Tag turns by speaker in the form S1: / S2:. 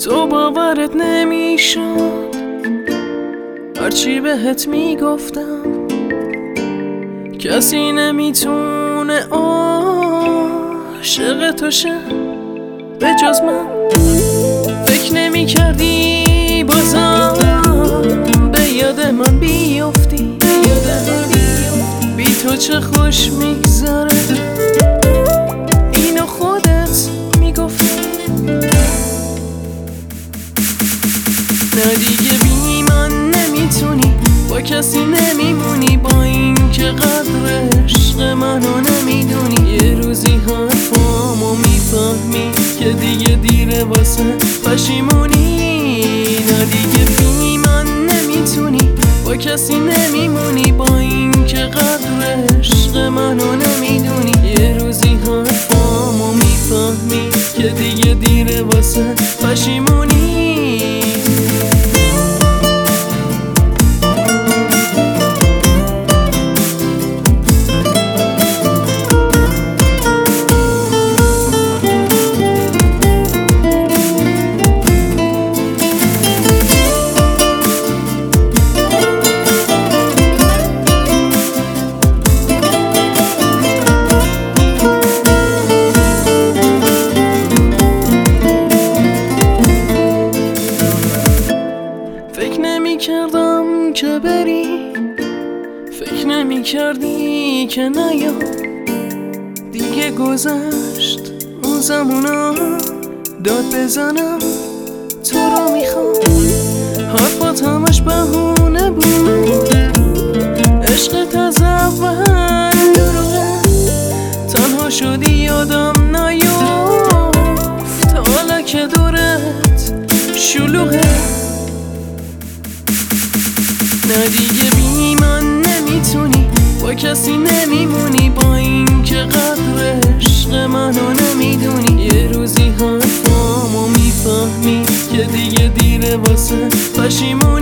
S1: تو باورت نمیشد هرچی بهت میگفتم، کسی نمیتونه عاشق تو شه به جز من. فکر نمیکردی بازم به یاد من بیفتی، بی تو چه خوش میگذره اینو خودت میگفتی. نه دیگه بی من نمیتونی، با کسی نمیمونی، با این که قدر عشق منو نمیدونی. یه روزی حرفامو میفهمی که دیگه دیره واسه پشیمونی. نه دیگه بی من نمیتونی، با کسی نمیمونی، با این که قدر عشق منو نمیدونی. یه روزی حرفامو میفهمی که دیگه دیره واسه پشیمونی. فکر نمی کردم که بری، فکر نمی کردی که نیا دیگه. گذشت اون زمونا، داد بزنم تو رو میخوام. حرفات همش بهونه بود، عشقت از اول دروغه. تنها شدی یادم نیفت، حالا که دورت شلوغه. نه دیگه بی من نمیتونی، با کسی نمیمونی، با این که قدر عشق منو نمیدونی. یه روزی حرفامو میفهمی که دیگه دیره واسه پشیمونی.